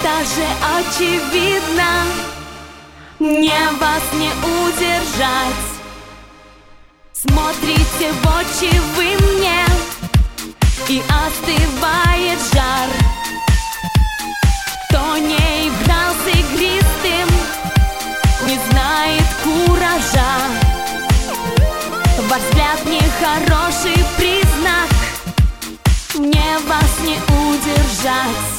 это же очевидно, мне вас не удержать. Смотрите в очи вы мне, и остывает жар. Кто не играл с игристым, не знает куража. Ваш взгляд нехороший признак, мне вас не удержать.